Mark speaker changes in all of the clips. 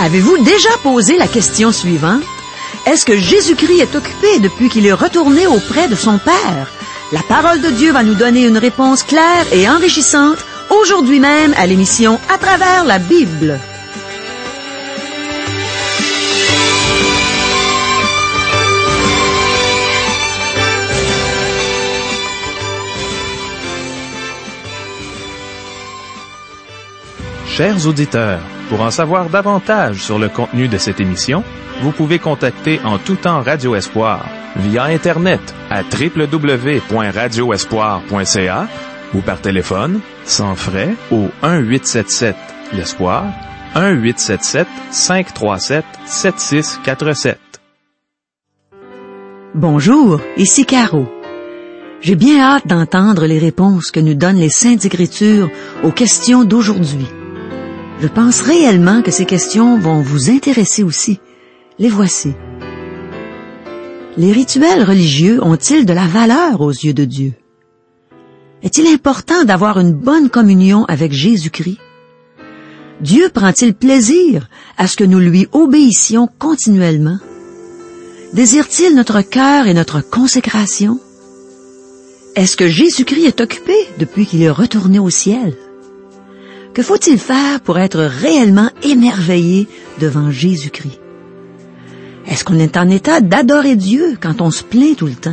Speaker 1: Avez-vous déjà posé la question suivante? Est-ce que Jésus-Christ est occupé depuis qu'il est retourné auprès de son Père? La parole de Dieu va nous donner une réponse claire et enrichissante aujourd'hui même à l'émission À travers la Bible.
Speaker 2: Chers auditeurs, pour en savoir davantage sur le contenu de cette émission, vous pouvez contacter en tout temps Radio Espoir via Internet à www.radioespoir.ca ou par téléphone, sans frais, au 1-877-l'Espoir, 1-877-537-7647.
Speaker 1: Bonjour, ici Caro. J'ai bien hâte d'entendre les réponses que nous donnent les Saintes Écritures aux questions d'aujourd'hui. Je pense réellement que ces questions vont vous intéresser aussi. Les voici. Les rituels religieux ont-ils de la valeur aux yeux de Dieu? Est-il important d'avoir une bonne communion avec Jésus-Christ? Dieu prend-il plaisir à ce que nous lui obéissions continuellement? Désire-t-il notre cœur et notre consécration? Est-ce que Jésus-Christ est occupé depuis qu'il est retourné au ciel? Que faut-il faire pour être réellement émerveillé devant Jésus-Christ? Est-ce qu'on est en état d'adorer Dieu quand on se plaint tout le temps?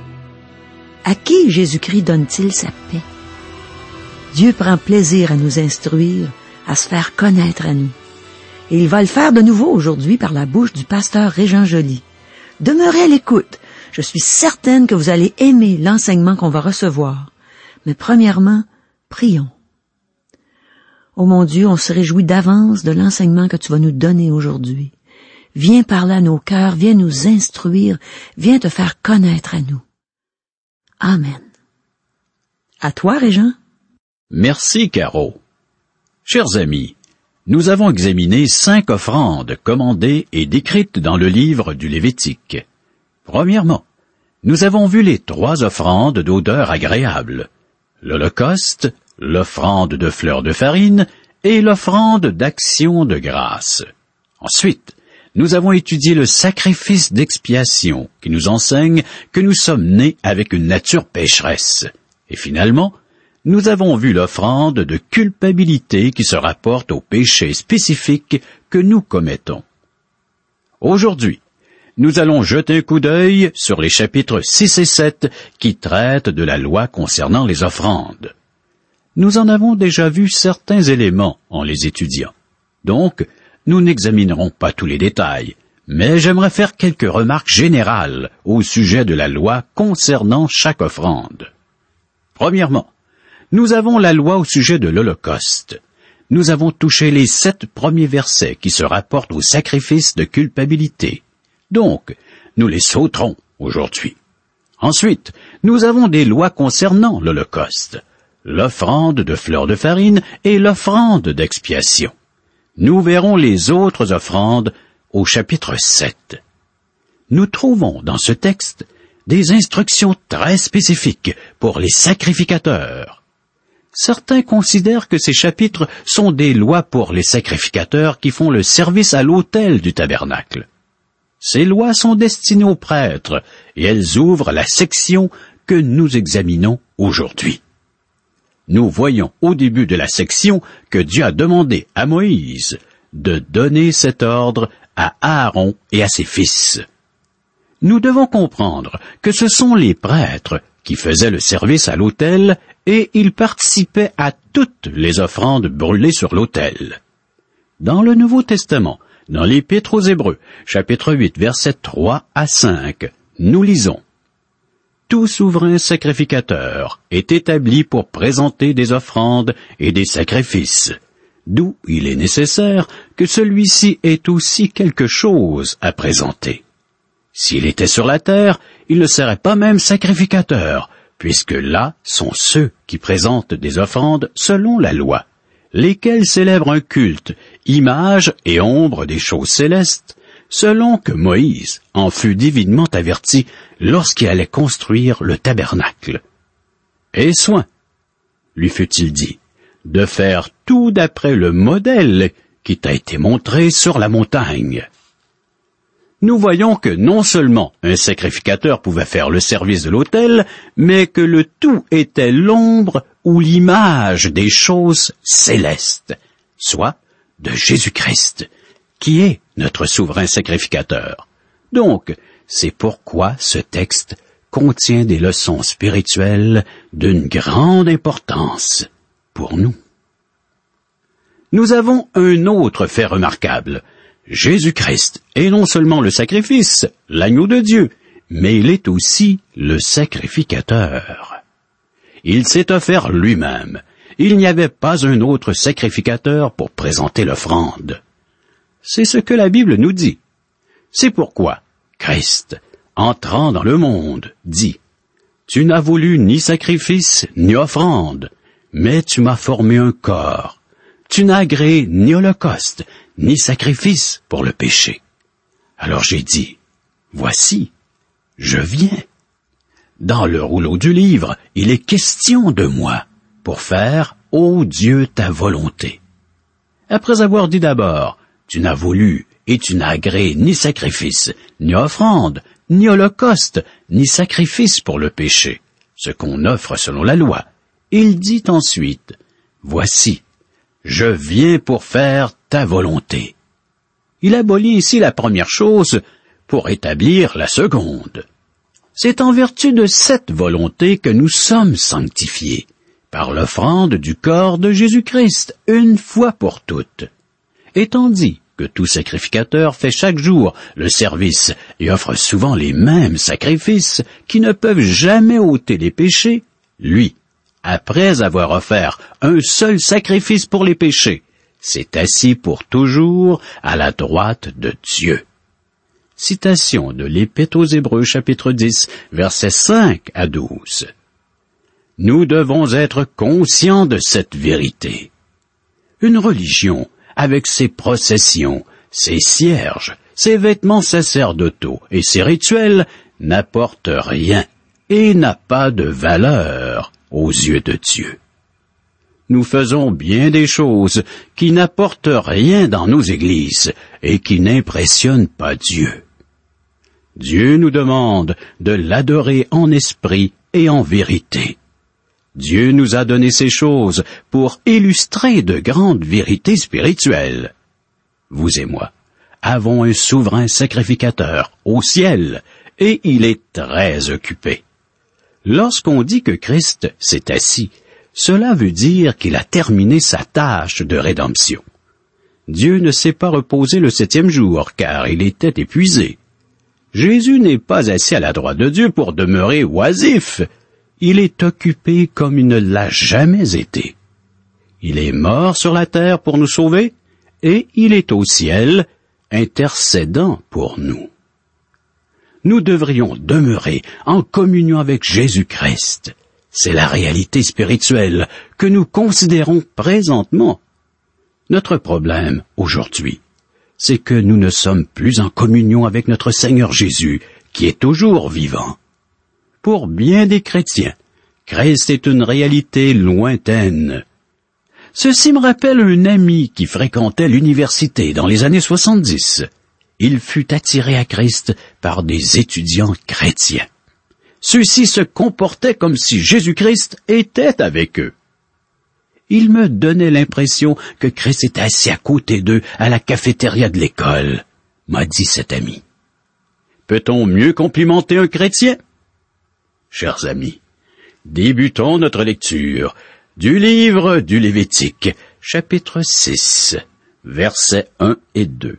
Speaker 1: À qui Jésus-Christ donne-t-il sa paix? Dieu prend plaisir à nous instruire, à se faire connaître à nous. Et il va le faire de nouveau aujourd'hui par la bouche du pasteur Régent Joly. Demeurez à l'écoute. Je suis certaine que vous allez aimer l'enseignement qu'on va recevoir. Mais premièrement, prions. Oh mon Dieu, on se réjouit d'avance de l'enseignement que tu vas nous donner aujourd'hui. Viens parler à nos cœurs, viens nous instruire, viens te faire connaître à nous. Amen. À toi, Régent.
Speaker 3: Merci, Caro. Chers amis, nous avons examiné 5 offrandes commandées et décrites dans le livre du Lévitique. Premièrement, nous avons vu les 3 offrandes d'odeur agréable, l'Holocauste, l'offrande de fleurs de farine et l'offrande d'action de grâce. Ensuite, nous avons étudié le sacrifice d'expiation qui nous enseigne que nous sommes nés avec une nature pécheresse. Et finalement, nous avons vu l'offrande de culpabilité qui se rapporte aux péchés spécifiques que nous commettons. Aujourd'hui, nous allons jeter un coup d'œil sur les chapitres 6 et 7 qui traitent de la loi concernant les offrandes. Nous en avons déjà vu certains éléments en les étudiant. Donc, nous n'examinerons pas tous les détails, mais j'aimerais faire quelques remarques générales au sujet de la loi concernant chaque offrande. Premièrement, nous avons la loi au sujet de l'Holocauste. Nous avons touché les 7 premiers versets qui se rapportent au sacrifice de culpabilité. Donc, nous les sauterons aujourd'hui. Ensuite, nous avons des lois concernant l'Holocauste, l'offrande de fleurs de farine et l'offrande d'expiation. Nous verrons les autres offrandes au chapitre 7. Nous trouvons dans ce texte des instructions très spécifiques pour les sacrificateurs. Certains considèrent que ces chapitres sont des lois pour les sacrificateurs qui font le service à l'autel du tabernacle. Ces lois sont destinées aux prêtres et elles ouvrent la section que nous examinons aujourd'hui. Nous voyons au début de la section que Dieu a demandé à Moïse de donner cet ordre à Aaron et à ses fils. Nous devons comprendre que ce sont les prêtres qui faisaient le service à l'autel et ils participaient à toutes les offrandes brûlées sur l'autel. Dans le Nouveau Testament, dans l'Épître aux Hébreux, chapitre 8, versets 3 à 5, nous lisons: Tout souverain sacrificateur est établi pour présenter des offrandes et des sacrifices, d'où il est nécessaire que celui-ci ait aussi quelque chose à présenter. S'il était sur la terre, il ne serait pas même sacrificateur, puisque là sont ceux qui présentent des offrandes selon la loi, lesquels célèbrent un culte, image et ombre des choses célestes, selon que Moïse en fut divinement averti lorsqu'il allait construire le tabernacle. « Aie soin, lui fut-il dit, de faire tout d'après le modèle qui t'a été montré sur la montagne. Nous voyons que non seulement un sacrificateur pouvait faire le service de l'autel, mais que le tout était l'ombre ou l'image des choses célestes, soit de Jésus-Christ, qui est notre souverain sacrificateur. Donc, c'est pourquoi ce texte contient des leçons spirituelles d'une grande importance pour nous. Nous avons un autre fait remarquable. Jésus-Christ est non seulement le sacrifice, l'agneau de Dieu, mais il est aussi le sacrificateur. Il s'est offert lui-même. Il n'y avait pas un autre sacrificateur pour présenter l'offrande. C'est ce que la Bible nous dit. C'est pourquoi Christ, entrant dans le monde, dit « Tu n'as voulu ni sacrifice ni offrande, mais tu m'as formé un corps. Tu n'as agréé ni holocauste, ni sacrifice pour le péché. Alors j'ai dit, voici, je viens. » Dans le rouleau du livre, il est question de moi, pour faire, ô Dieu, ta volonté. Après avoir dit d'abord, tu n'as voulu et tu n'as agréé ni sacrifice, ni offrande, ni holocauste, ni sacrifice pour le péché, ce qu'on offre selon la loi. Il dit ensuite, voici, je viens pour faire ta volonté. Il abolit ici la première chose pour établir la seconde. C'est en vertu de cette volonté que nous sommes sanctifiés, par l'offrande du corps de Jésus-Christ, une fois pour toutes. Étant dit que tout sacrificateur fait chaque jour le service et offre souvent les mêmes sacrifices qui ne peuvent jamais ôter les péchés, lui, après avoir offert un seul sacrifice pour les péchés, s'est assis pour toujours à la droite de Dieu. Citation de l'Épître aux Hébreux, chapitre 10, versets 5 à 12. Nous devons être conscients de cette vérité. Une religion, avec ses processions, ses cierges, ses vêtements sacerdotaux et ses rituels, n'apporte rien et n'a pas de valeur aux yeux de Dieu. Nous faisons bien des choses qui n'apportent rien dans nos églises et qui n'impressionnent pas Dieu. Dieu nous demande de l'adorer en esprit et en vérité. Dieu nous a donné ces choses pour illustrer de grandes vérités spirituelles. Vous et moi avons un souverain sacrificateur au ciel et il est très occupé. Lorsqu'on dit que Christ s'est assis, cela veut dire qu'il a terminé sa tâche de rédemption. Dieu ne s'est pas reposé le 7e jour, car il était épuisé. Jésus n'est pas assis à la droite de Dieu pour demeurer oisif. Il est occupé comme il ne l'a jamais été. Il est mort sur la terre pour nous sauver, et il est au ciel, intercédant pour nous. Nous devrions demeurer en communion avec Jésus-Christ. C'est la réalité spirituelle que nous considérons présentement. Notre problème, aujourd'hui, c'est que nous ne sommes plus en communion avec notre Seigneur Jésus, qui est toujours vivant. Pour bien des chrétiens, Christ est une réalité lointaine. Ceci me rappelle un ami qui fréquentait l'université dans les années 70. Il fut attiré à Christ par des étudiants chrétiens. Ceux-ci se comportaient comme si Jésus-Christ était avec eux. Il me donnait l'impression que Christ était assis à côté d'eux à la cafétéria de l'école, m'a dit cet ami. Peut-on mieux complimenter un chrétien? Chers amis, débutons notre lecture du livre du Lévitique, chapitre 6, versets 1 et 2.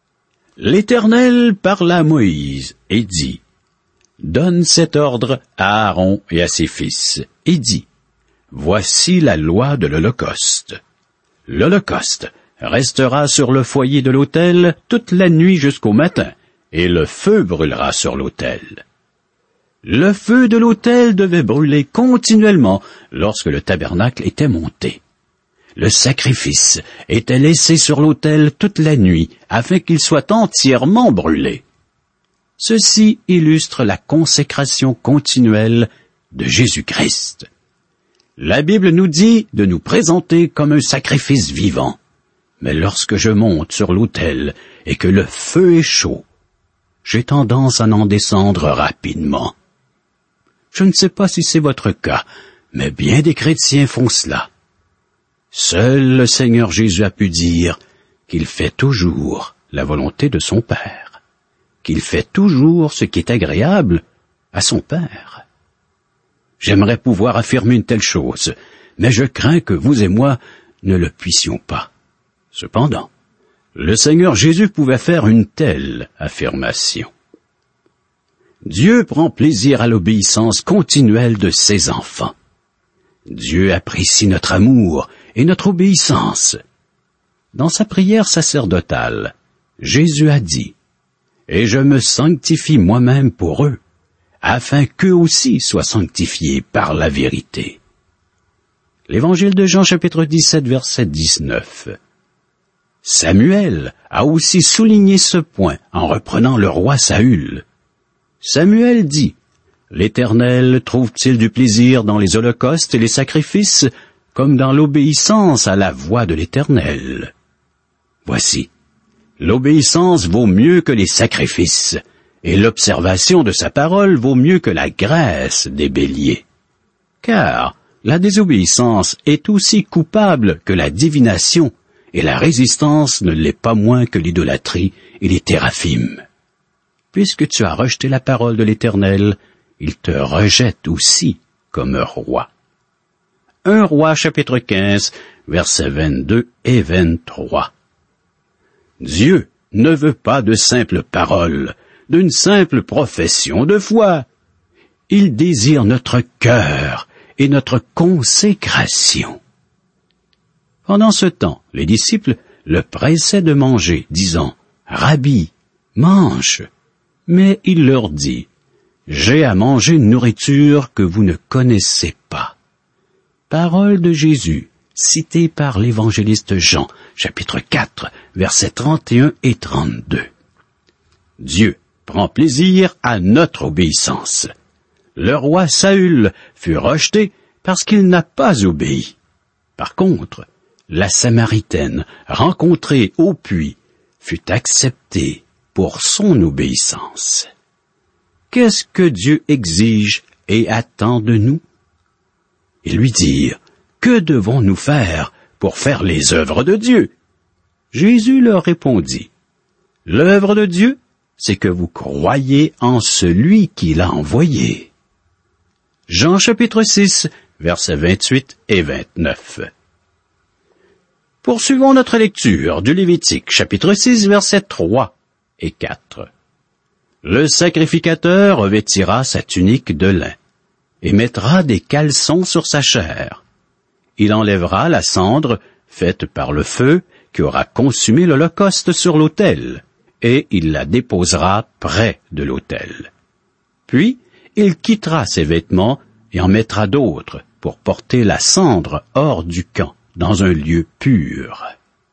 Speaker 3: L'Éternel parla à Moïse et dit, « Donne cet ordre à Aaron et à ses fils, et dis, voici la loi de l'Holocauste. L'Holocauste restera sur le foyer de l'autel toute la nuit jusqu'au matin, et le feu brûlera sur l'autel. » Le feu de l'autel devait brûler continuellement lorsque le tabernacle était monté. Le sacrifice était laissé sur l'autel toute la nuit afin qu'il soit entièrement brûlé. Ceci illustre la consécration continuelle de Jésus-Christ. La Bible nous dit de nous présenter comme un sacrifice vivant. Mais lorsque je monte sur l'autel et que le feu est chaud, j'ai tendance à en descendre rapidement. Je ne sais pas si c'est votre cas, mais bien des chrétiens font cela. Seul le Seigneur Jésus a pu dire qu'il fait toujours la volonté de son Père, qu'il fait toujours ce qui est agréable à son Père. J'aimerais pouvoir affirmer une telle chose, mais je crains que vous et moi ne le puissions pas. Cependant, le Seigneur Jésus pouvait faire une telle affirmation. Dieu prend plaisir à l'obéissance continuelle de ses enfants. Dieu apprécie notre amour et notre obéissance. Dans sa prière sacerdotale, Jésus a dit « Et je me sanctifie moi-même pour eux, afin qu'eux aussi soient sanctifiés par la vérité. » L'Évangile de Jean, chapitre 17, verset 19. Samuel a aussi souligné ce point en reprenant le roi Saül. Samuel dit « L'Éternel trouve-t-il du plaisir dans les holocaustes et les sacrifices, comme dans l'obéissance à la voix de l'Éternel? » Voici, l'obéissance vaut mieux que les sacrifices, et l'observation de sa parole vaut mieux que la graisse des béliers. Car la désobéissance est aussi coupable que la divination, et la résistance ne l'est pas moins que l'idolâtrie et les théraphim. Puisque tu as rejeté la parole de l'Éternel, il te rejette aussi comme roi. 1 Roi chapitre 15, versets 22 et 23. Dieu ne veut pas de simples paroles, d'une simple profession de foi. Il désire notre cœur et notre consécration. Pendant ce temps, les disciples le pressaient de manger, disant « Rabbi, mange !» Mais il leur dit « J'ai à manger une nourriture que vous ne connaissez pas. » Parole de Jésus, citée par l'évangéliste Jean, chapitre 4, versets 31 et 32. Dieu prend plaisir à notre obéissance. Le roi Saül fut rejeté parce qu'il n'a pas obéi. Par contre, la Samaritaine, rencontrée au puits, fut acceptée pour son obéissance. Qu'est-ce que Dieu exige et attend de nous? Ils lui dirent, « Que devons-nous faire pour faire les œuvres de Dieu? » Jésus leur répondit, « L'œuvre de Dieu, c'est que vous croyez en celui qui l'a envoyé. » Jean chapitre 6, versets 28 et 29. Poursuivons notre lecture du Lévitique, chapitre 6, versets 3 et 4. Le sacrificateur revêtira sa tunique de lin et mettra des caleçons sur sa chair. Il enlèvera la cendre faite par le feu qui aura consumé l'holocauste sur l'autel, et il la déposera près de l'autel. Puis, il quittera ses vêtements et en mettra d'autres pour porter la cendre hors du camp, dans un lieu pur.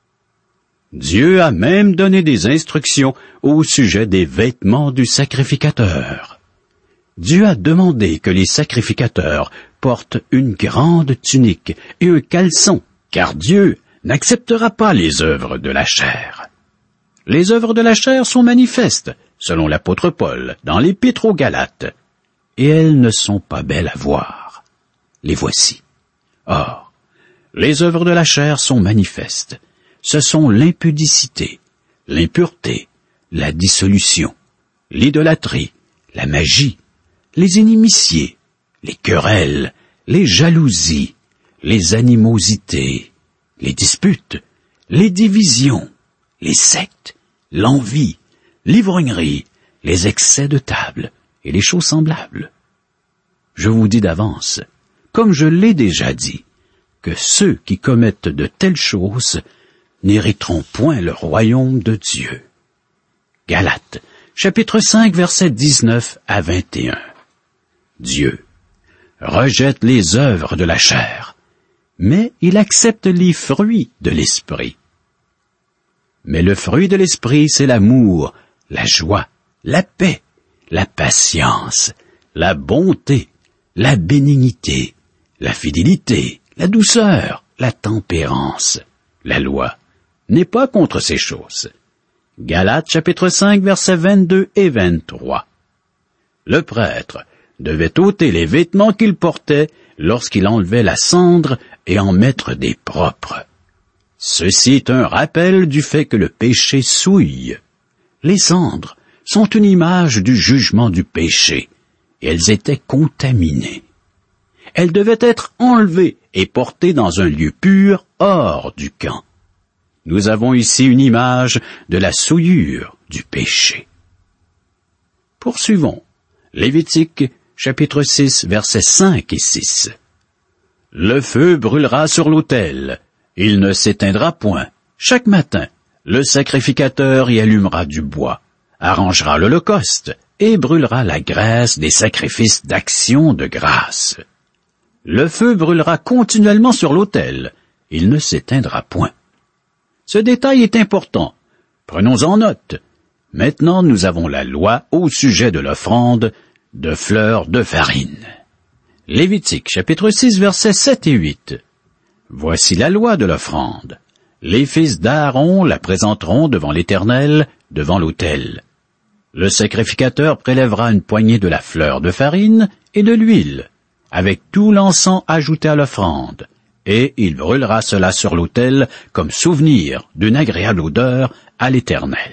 Speaker 3: Dieu a même donné des instructions au sujet des vêtements du sacrificateur. Dieu a demandé que les sacrificateurs portent une grande tunique et un caleçon, car Dieu n'acceptera pas les œuvres de la chair. Les œuvres de la chair sont manifestes, selon l'apôtre Paul, dans l'Épître aux Galates, et elles ne sont pas belles à voir. Les voici. Or, les œuvres de la chair sont manifestes. Ce sont l'impudicité, l'impureté, la dissolution, l'idolâtrie, la magie, les inimitiés, les querelles, les jalousies, les animosités, les disputes, les divisions, les sectes, l'envie, l'ivrognerie, les excès de table et les choses semblables. Je vous dis d'avance, comme je l'ai déjà dit, que ceux qui commettent de telles choses n'hériteront point le royaume de Dieu. Galates, chapitre 5, versets 19 à 21. Dieu rejette les œuvres de la chair, mais il accepte les fruits de l'esprit. Mais le fruit de l'esprit, c'est l'amour, la joie, la paix, la patience, la bonté, la bénignité, la fidélité, la douceur, la tempérance. La loi n'est pas contre ces choses. Galates chapitre 5 versets 22 et 23. Le prêtre devait ôter les vêtements qu'il portait lorsqu'il enlevait la cendre et en mettre des propres. Ceci est un rappel du fait que le péché souille. Les cendres sont une image du jugement du péché, et elles étaient contaminées. Elles devaient être enlevées et portées dans un lieu pur hors du camp. Nous avons ici une image de la souillure du péché. Poursuivons. Lévitique, chapitre 6, versets 5 et 6. Le feu brûlera sur l'autel. Il ne s'éteindra point. Chaque matin, le sacrificateur y allumera du bois, arrangera l'holocauste et brûlera la graisse des sacrifices d'action de grâce. Le feu brûlera continuellement sur l'autel. Il ne s'éteindra point. Ce détail est important. Prenons-en note. Maintenant, nous avons la loi au sujet de l'offrande de fleurs de farine. Lévitique, chapitre 6, versets 7 et 8. Voici la loi de l'offrande. Les fils d'Aaron la présenteront devant l'Éternel, devant l'autel. Le sacrificateur prélèvera une poignée de la fleur de farine et de l'huile, avec tout l'encens ajouté à l'offrande, et il brûlera cela sur l'autel comme souvenir d'une agréable odeur à l'Éternel.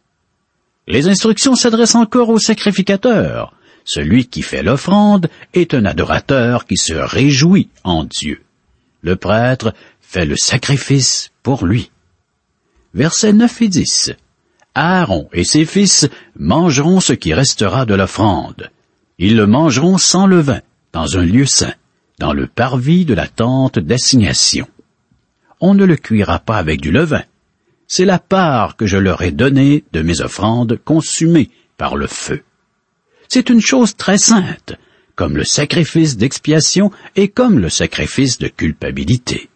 Speaker 3: Les instructions s'adressent encore au sacrificateur. Celui qui fait l'offrande est un adorateur qui se réjouit en Dieu. Le prêtre fait le sacrifice pour lui. Versets 9 et 10. Aaron et ses fils mangeront ce qui restera de l'offrande. Ils le mangeront sans levain, dans un lieu saint, dans le parvis de la tente d'assignation. On ne le cuira pas avec du levain. C'est la part que je leur ai donnée de mes offrandes consumées par le feu. C'est une chose très sainte, comme le sacrifice d'expiation et comme le sacrifice de culpabilité.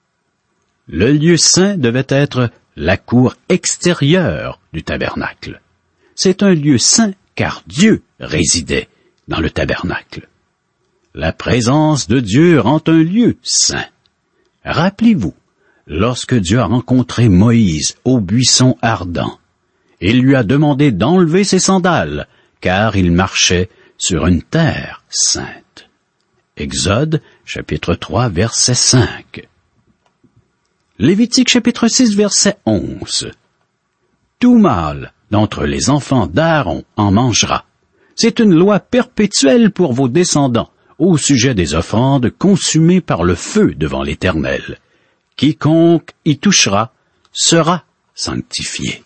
Speaker 3: Le lieu saint devait être la cour extérieure du tabernacle. C'est un lieu saint car Dieu résidait dans le tabernacle. La présence de Dieu rend un lieu saint. Rappelez-vous, lorsque Dieu a rencontré Moïse au buisson ardent, il lui a demandé d'enlever ses sandales, car il marchait sur une terre sainte. Exode, chapitre 3, verset 5. Lévitique, chapitre 6, verset 11. Tout mâle d'entre les enfants d'Aaron en mangera. C'est une loi perpétuelle pour vos descendants au sujet des offrandes consumées par le feu devant l'Éternel. Quiconque y touchera sera sanctifié.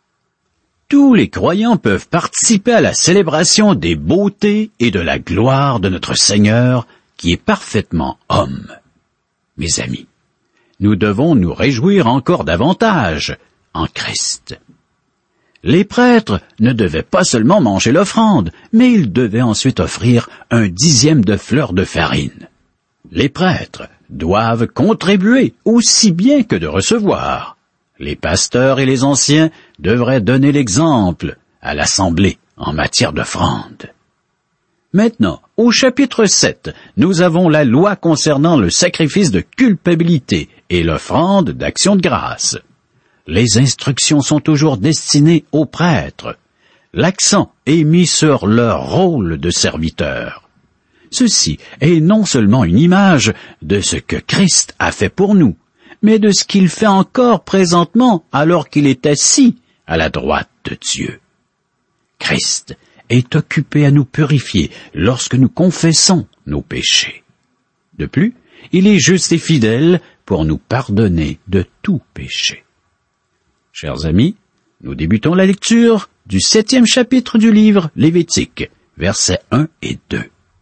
Speaker 3: Tous les croyants peuvent participer à la célébration des beautés et de la gloire de notre Seigneur qui est parfaitement homme. Mes amis, nous devons nous réjouir encore davantage en Christ. Les prêtres ne devaient pas seulement manger l'offrande, mais ils devaient ensuite offrir un 10e de fleur de farine. Les prêtres doivent contribuer aussi bien que de recevoir. Les pasteurs et les anciens devraient donner l'exemple à l'Assemblée en matière d'offrande. Maintenant, au chapitre 7, nous avons la loi concernant le sacrifice de culpabilité et l'offrande d'action de grâce. Les instructions sont toujours destinées aux prêtres. L'accent est mis sur leur rôle de serviteur. Ceci est non seulement une image de ce que Christ a fait pour nous, mais de ce qu'il fait encore présentement alors qu'il est assis à la droite de Dieu. Christ est occupé à nous purifier lorsque nous confessons nos péchés. De plus, il est juste et fidèle pour nous pardonner de tout péché. Chers amis, nous débutons la lecture du 7e chapitre du livre Lévitique, versets 1 et 2.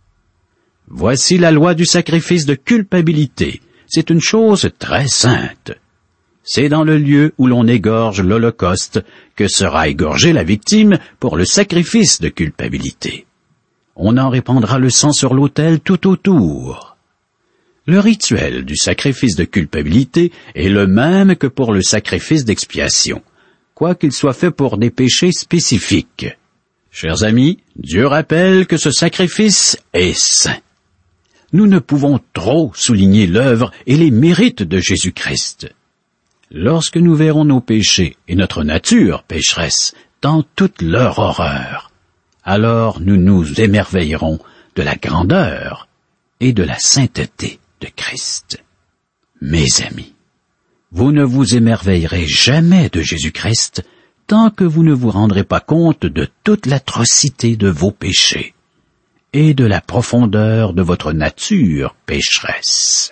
Speaker 3: Voici la loi du sacrifice de culpabilité. C'est une chose très sainte. C'est dans le lieu où l'on égorge l'holocauste que sera égorgée la victime pour le sacrifice de culpabilité. On en répandra le sang sur l'autel tout autour. Le rituel du sacrifice de culpabilité est le même que pour le sacrifice d'expiation, quoiqu'il soit fait pour des péchés spécifiques. Chers amis, Dieu rappelle que ce sacrifice est saint. Nous ne pouvons trop souligner l'œuvre et les mérites de Jésus-Christ. lorsque nous verrons nos péchés et notre nature pécheresse dans toute leur horreur, alors nous nous émerveillerons de la grandeur et de la sainteté de Christ. Mes amis, vous ne vous émerveillerez jamais de Jésus-Christ tant que vous ne vous rendrez pas compte de toute l'atrocité de vos péchés et de la profondeur de votre nature pécheresse.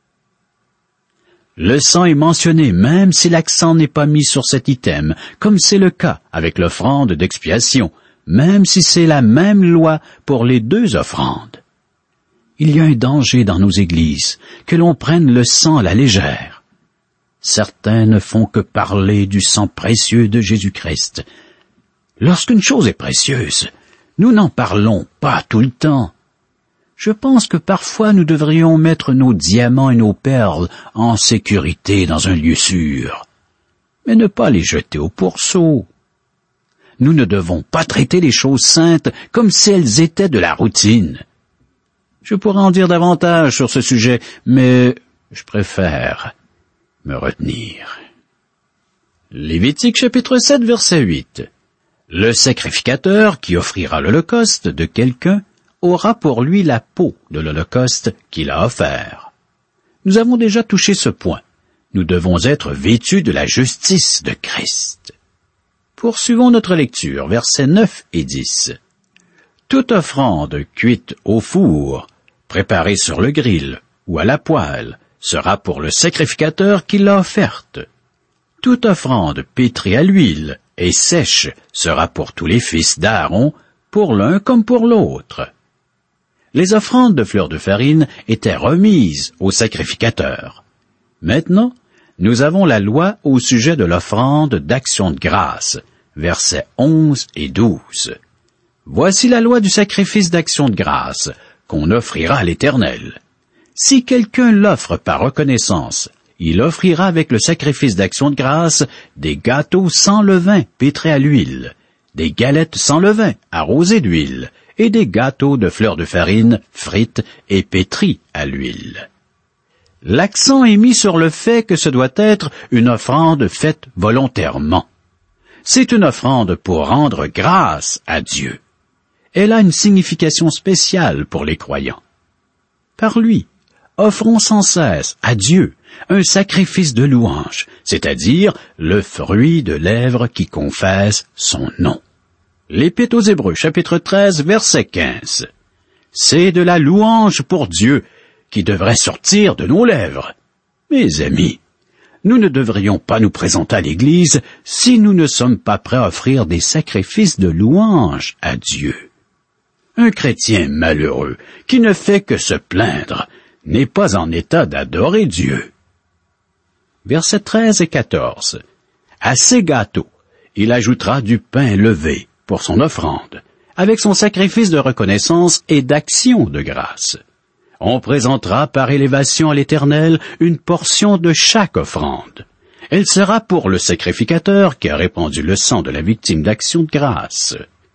Speaker 3: Le sang est mentionné même si l'accent n'est pas mis sur cet item, comme c'est le cas avec l'offrande d'expiation, même si c'est la même loi pour les deux offrandes. Il y a un danger dans nos églises, que l'on prenne le sang à la légère. Certains ne font que parler du sang précieux de Jésus-Christ. Lorsqu'une chose est précieuse, nous n'en parlons pas tout le temps. Je pense que parfois nous devrions mettre nos diamants et nos perles en sécurité dans un lieu sûr, mais ne pas les jeter au pourceau. Nous ne devons pas traiter les choses saintes comme si elles étaient de la routine. Je pourrais en dire davantage sur ce sujet, mais je préfère me retenir. Lévitique chapitre 7, verset 8. Le sacrificateur qui offrira l'holocauste de quelqu'un aura pour lui la peau de l'holocauste qu'il a offert. Nous avons déjà touché ce point. Nous devons être vêtus de la justice de Christ. Poursuivons notre lecture, versets 9 et 10. Toute offrande cuite au four, préparée sur le grill ou à la poêle, sera pour le sacrificateur qui l'a offerte. Toute offrande pétrie à l'huile et sèche sera pour tous les fils d'Aaron, pour l'un comme pour l'autre. Les offrandes de fleurs de farine étaient remises au sacrificateur. Maintenant, nous avons la loi au sujet de l'offrande d'action de grâce, versets 11 et 12. Voici la loi du sacrifice d'action de grâce, qu'on offrira à l'Éternel. Si quelqu'un l'offre par reconnaissance, il offrira avec le sacrifice d'action de grâce des gâteaux sans levain pétrés à l'huile, des galettes sans levain arrosées d'huile, et des gâteaux de fleurs de farine frites et pétris à l'huile. L'accent est mis sur le fait que ce doit être une offrande faite volontairement. C'est une offrande pour rendre grâce à Dieu. Elle a une signification spéciale pour les croyants. Par lui, offrons sans cesse à Dieu un sacrifice de louange, c'est-à-dire le fruit de lèvres qui confessent son nom. L'Épître aux Hébreux, chapitre 13, verset 15. C'est de la louange pour Dieu qui devrait sortir de nos lèvres. Mes amis, nous ne devrions pas nous présenter à l'Église si nous ne sommes pas prêts à offrir des sacrifices de louange à Dieu. Un chrétien malheureux qui ne fait que se plaindre n'est pas en état d'adorer Dieu. Versets 13 et 14. À ces gâteaux, il ajoutera du pain levé pour son offrande, avec son sacrifice de reconnaissance et d'action de grâce. On présentera par élévation à l'Éternel une portion de chaque offrande. Elle sera pour le sacrificateur qui a répandu le sang de la victime d'action de grâce.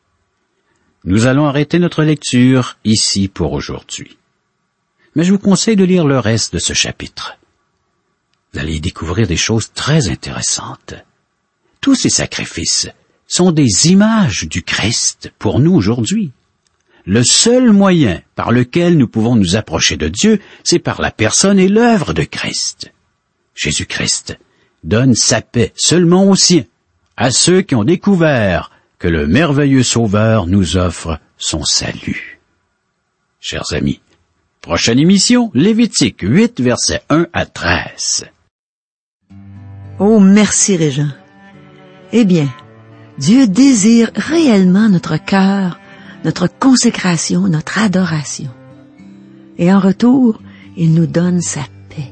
Speaker 3: Nous allons arrêter notre lecture ici pour aujourd'hui. Mais je vous conseille de lire le reste de ce chapitre. Vous allez y découvrir des choses très intéressantes. Tous ces sacrifices sont des images du Christ pour nous aujourd'hui. Le seul moyen par lequel nous pouvons nous approcher de Dieu, c'est par la personne et l'œuvre de Christ. Jésus-Christ donne sa paix seulement aux siens, à ceux qui ont découvert que le merveilleux Sauveur nous offre son salut. Chers amis, prochaine émission, Lévitique 8, versets 1 à 13.
Speaker 1: Oh, merci Régent. Eh bien, Dieu désire réellement notre cœur, notre consécration, notre adoration. Et en retour, il nous donne sa paix.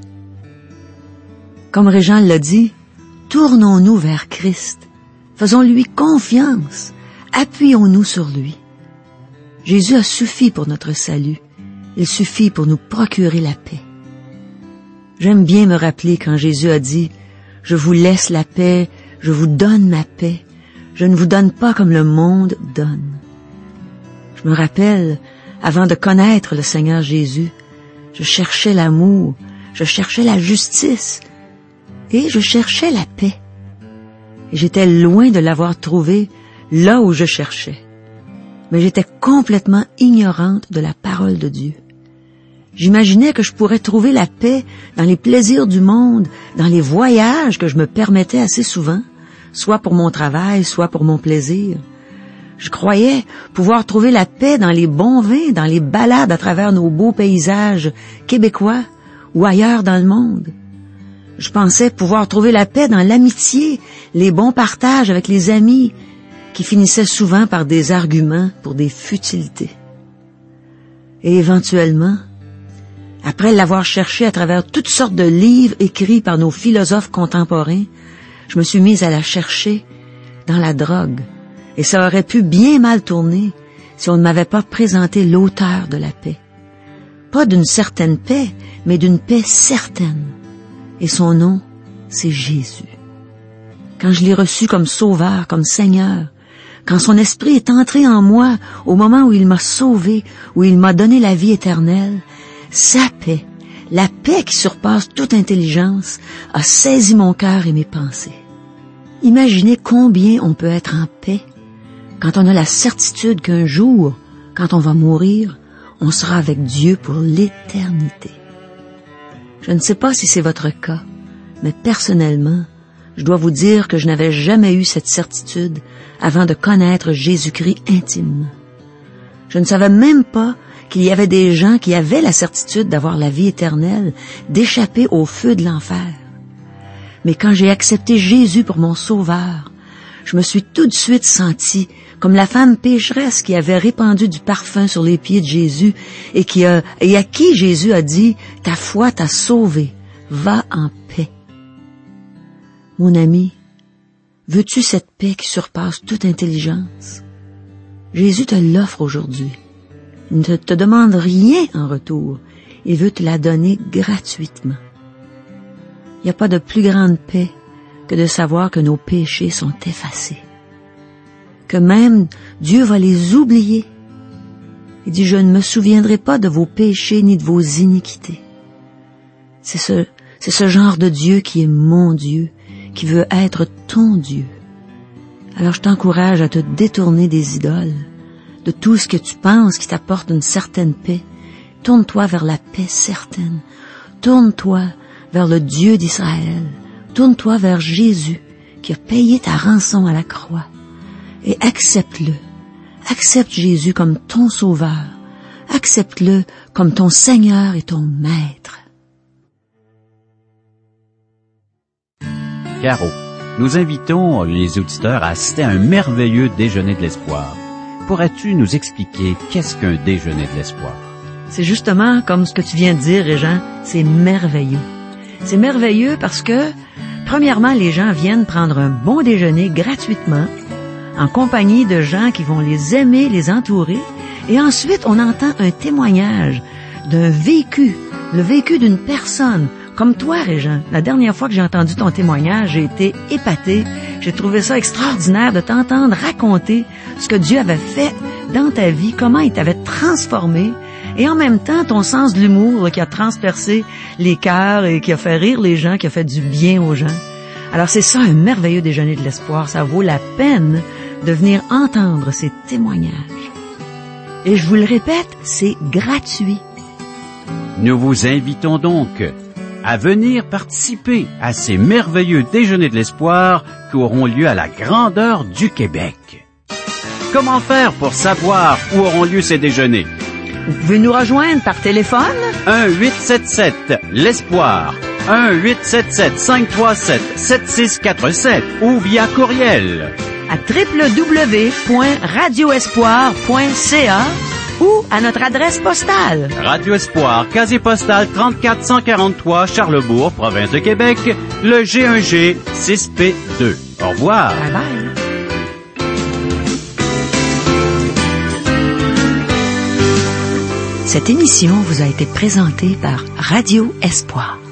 Speaker 1: Comme Régent l'a dit, tournons-nous vers Christ. Faisons-lui confiance. Appuyons-nous sur lui. Jésus a suffi pour notre salut. Il suffit pour nous procurer la paix. J'aime bien me rappeler quand Jésus a dit « Je vous laisse la paix, je vous donne ma paix. Je ne vous donne pas comme le monde donne. » Je me rappelle, avant de connaître le Seigneur Jésus, je cherchais l'amour, je cherchais la justice. Et je cherchais la paix. Et j'étais loin de l'avoir trouvée là où je cherchais. Mais j'étais complètement ignorante de la parole de Dieu. J'imaginais que je pourrais trouver la paix dans les plaisirs du monde, dans les voyages que je me permettais assez souvent, soit pour mon travail, soit pour mon plaisir. Je croyais pouvoir trouver la paix dans les bons vins, dans les balades à travers nos beaux paysages québécois ou ailleurs dans le monde. Je pensais pouvoir trouver la paix dans l'amitié, les bons partages avec les amis, qui finissaient souvent par des arguments pour des futilités. Et éventuellement, après l'avoir cherché à travers toutes sortes de livres écrits par nos philosophes contemporains, je me suis mise à la chercher dans la drogue. Et ça aurait pu bien mal tourner si on ne m'avait pas présenté l'auteur de la paix. Pas d'une certaine paix, mais d'une paix certaine. Et son nom, c'est Jésus. Quand je l'ai reçu comme sauveur, comme Seigneur, quand son esprit est entré en moi au moment où il m'a sauvé, où il m'a donné la vie éternelle, sa paix, la paix qui surpasse toute intelligence, a saisi mon cœur et mes pensées. Imaginez combien on peut être en paix quand on a la certitude qu'un jour, quand on va mourir, on sera avec Dieu pour l'éternité. Je ne sais pas si c'est votre cas, mais personnellement, je dois vous dire que je n'avais jamais eu cette certitude avant de connaître Jésus-Christ intimement. Je ne savais même pas qu'il y avait des gens qui avaient la certitude d'avoir la vie éternelle, d'échapper au feu de l'enfer. Mais quand j'ai accepté Jésus pour mon sauveur, je me suis tout de suite sentie comme la femme pécheresse qui avait répandu du parfum sur les pieds de Jésus et à qui Jésus a dit « Ta foi t'a sauvé, va en paix ». Mon ami, veux-tu cette paix qui surpasse toute intelligence? Jésus te l'offre aujourd'hui. Il ne te demande rien en retour. Il veut te la donner gratuitement. Il n'y a pas de plus grande paix que de savoir que nos péchés sont effacés. Que même Dieu va les oublier. Il dit, je ne me souviendrai pas de vos péchés ni de vos iniquités. C'est ce genre de Dieu qui est mon Dieu, qui veut être ton Dieu. Alors je t'encourage à te détourner des idoles, de tout ce que tu penses qui t'apporte une certaine paix. Tourne-toi vers la paix certaine. Tourne-toi vers le Dieu d'Israël. Tourne-toi vers Jésus qui a payé ta rançon à la croix. Et accepte-le. Accepte Jésus comme ton sauveur. Accepte-le comme ton Seigneur et ton Maître.
Speaker 3: Caro, nous invitons les auditeurs à assister à un merveilleux déjeuner de l'espoir. Pourrais-tu nous expliquer qu'est-ce qu'un déjeuner de l'espoir?
Speaker 1: C'est justement comme ce que tu viens de dire, Régent, c'est merveilleux. C'est merveilleux parce que, premièrement, les gens viennent prendre un bon déjeuner gratuitement, en compagnie de gens qui vont les aimer, les entourer, et ensuite on entend un témoignage d'un vécu, le vécu d'une personne, comme toi, Régent. La dernière fois que j'ai entendu ton témoignage, j'ai été épatée. J'ai trouvé ça extraordinaire de t'entendre raconter ce que Dieu avait fait dans ta vie, comment il t'avait transformé, et en même temps, ton sens de l'humour qui a transpercé les cœurs et qui a fait rire les gens, qui a fait du bien aux gens. Alors c'est ça, un merveilleux déjeuner de l'espoir. Ça vaut la peine de venir entendre ces témoignages. Et je vous le répète, c'est gratuit.
Speaker 3: Nous vous invitons donc à venir participer à ces merveilleux déjeuners de l'espoir qui auront lieu à la grandeur du Québec. Comment faire pour savoir où auront lieu ces déjeuners?
Speaker 1: Vous pouvez nous rejoindre par téléphone.
Speaker 3: 1-877-l'Espoir. 1-877-537-7647 ou via courriel
Speaker 1: à www.radioespoir.ca ou à notre adresse postale.
Speaker 3: Radio Espoir, casier postal 34143, Charlebourg, province de Québec, le G1G 6P2. Au revoir.
Speaker 1: Bye bye. Cette émission vous a été présentée par Radio Espoir.